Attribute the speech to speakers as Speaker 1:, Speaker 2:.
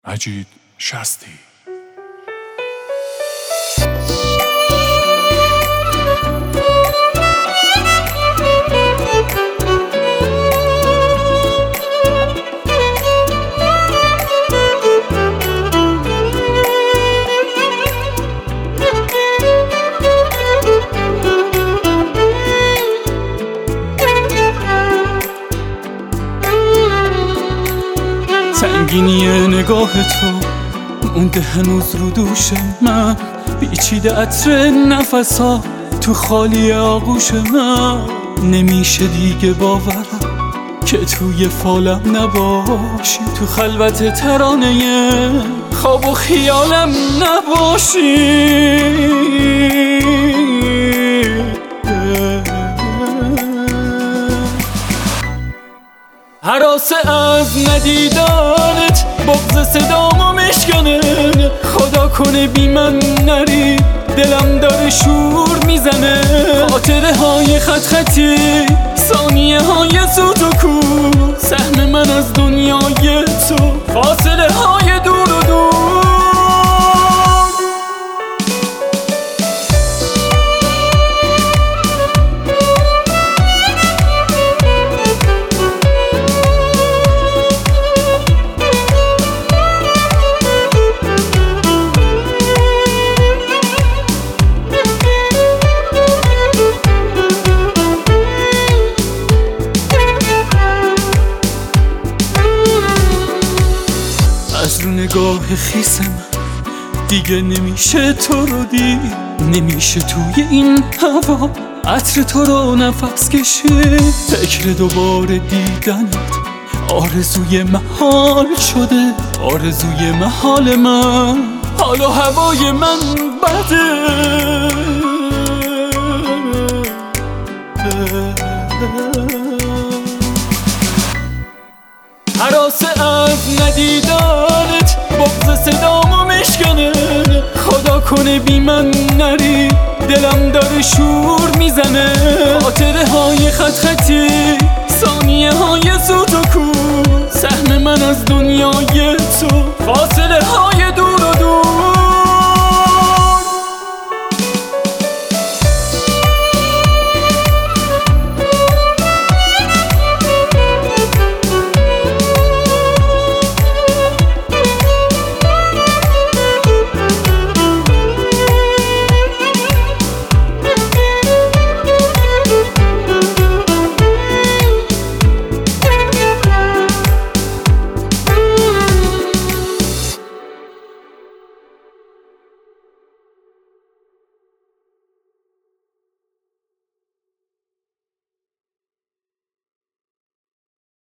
Speaker 1: مجید شستی.
Speaker 2: سنگینی نگاه تو مونده هنوز رو دوش من، پیچیده عطر نفسا تو خالی آغوش من. نمیشه دیگه باورم که توی فالم نباشی، تو خلوت ترانه خواب و خیالم نباشی. هراسه از ندیدنت بغض صدامو میشکنه، خدا کنه بی من نری، دلم داره شور میزنه. خاطره های خط خطی، ثانیه های سوت و کو، سهم من از دنیای تو، فاصله های دور و دور. از رو نگاه خیس من دیگه نمیشه تو رو دید، نمیشه توی این هوا عطر تو رو نفس کشید. فکر دوباره دیدنت آرزوی محال شده، آرزوی محال من. حال و هوای من بده، هراسه از ندیدنت بغض صدامو میشکنه، خدا کنه بی من نری، دلم داره شور میزنه. خاطره های خط خطی، ثانیه های سوت و کو، سهم من از دنیای